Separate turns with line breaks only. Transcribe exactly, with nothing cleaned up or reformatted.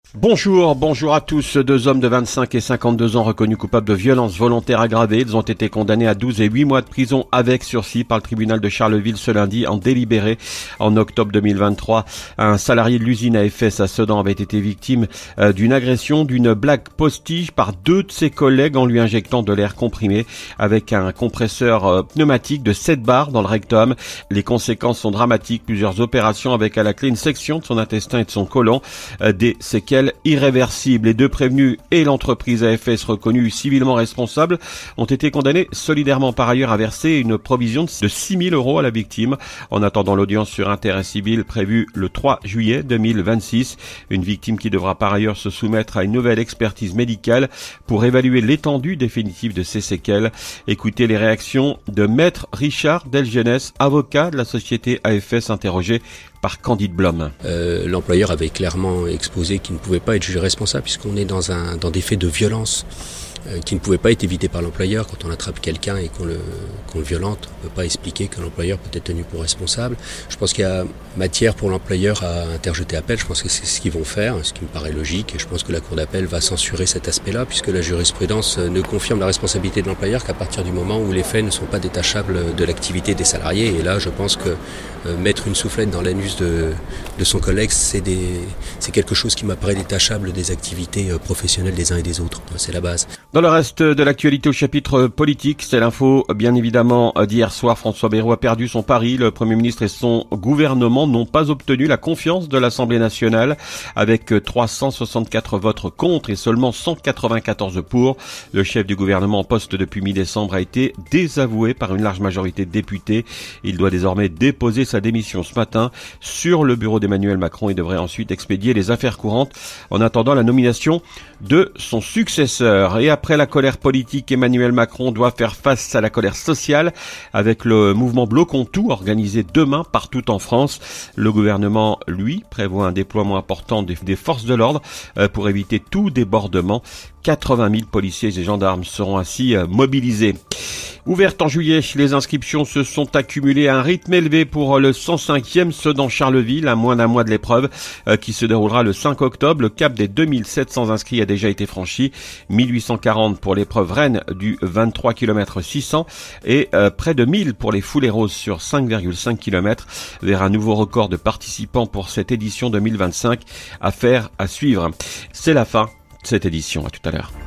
Bonjour, bonjour à tous. Deux hommes de vingt-cinq et cinquante-deux ans reconnus coupables de violences volontaires aggravées. Ils ont été condamnés à douze et huit mois de prison avec sursis par le tribunal de Charleville ce lundi en délibéré. En octobre deux mille vingt-trois, un salarié de l'usine A F S à Sedan avait été victime euh, d'une agression, d'une blague postiche par deux de ses collègues en lui injectant de l'air comprimé avec un compresseur euh, pneumatique de sept bars dans le rectum. Les conséquences sont dramatiques. Plusieurs opérations avec à la clé une section de son intestin et de son côlon. Euh, des séquelles irréversible. Les deux prévenus et l'entreprise A F S reconnue civilement responsable ont été condamnés solidairement par ailleurs à verser une provision de six mille euros à la victime. En attendant l'audience sur intérêt civil prévue le trois juillet deux mille vingt-six, une victime qui devra par ailleurs se soumettre à une nouvelle expertise médicale pour évaluer l'étendue définitive de ses séquelles. Écoutez les réactions de Maître Richard Delgenès, avocat de la société A F S interrogé par Candide Blom.
Euh, l'employeur avait clairement exposé qu'il ne pouvait pas être jugé responsable puisqu'on est dans un dans des faits de violence euh, qui ne pouvaient pas être évités par l'employeur. Quand on attrape quelqu'un et qu'on le qu'on le violente, on ne peut pas expliquer que l'employeur peut être tenu pour responsable. Je pense qu'il y a matière pour l'employeur à interjeter appel. Je pense que c'est ce qu'ils vont faire, ce qui me paraît logique. Et je pense que la Cour d'appel va censurer cet aspect-là puisque la jurisprudence ne confirme la responsabilité de l'employeur qu'à partir du moment où les faits ne sont pas détachables de l'activité des salariés. Et là, je pense que euh, mettre une soufflette dans l'anus de, de son collègue, c'est, des, c'est quelque chose qui m'apparaît détachable des activités euh, professionnelles des uns et des autres. C'est la base.
Dans le reste de l'actualité au chapitre politique, c'est l'info bien évidemment d'hier soir. François Bayrou a perdu son pari. Le Premier ministre et son gouvernement n'ont pas obtenu la confiance de l'Assemblée nationale avec trois cent soixante-quatre votes contre et seulement cent quatre-vingt-quatorze pour. Le chef du gouvernement en poste depuis mi-décembre a été désavoué par une large majorité de députés. Il doit désormais déposer sa démission ce matin sur le bureau d'Emmanuel Macron et devrait ensuite expédier les affaires courantes en attendant la nomination de son successeur. Et après la colère politique, Emmanuel Macron doit faire face à la colère sociale avec le mouvement Bloquons Tout organisé demain partout en France. Le gouvernement, lui, prévoit un déploiement important des, des forces de l'ordre euh, pour éviter tout débordement. quatre-vingt mille policiers et gendarmes seront ainsi euh, mobilisés. Ouvertes en juillet, les inscriptions se sont accumulées à un rythme élevé pour le cent cinquième Sedan Charleville, à moins d'un mois de l'épreuve, euh, qui se déroulera le cinq octobre. Le cap des deux mille sept cents inscrits a déjà été franchi, mille huit cent quarante pour l'épreuve Rennes du vingt-trois kilomètres six cents et euh, près de mille pour les foulées roses sur cinq virgule cinq kilomètres, vers un nouveau record de participants pour cette édition deux mille vingt-cinq. Affaire à suivre. C'est la fin de cette édition. À tout à l'heure.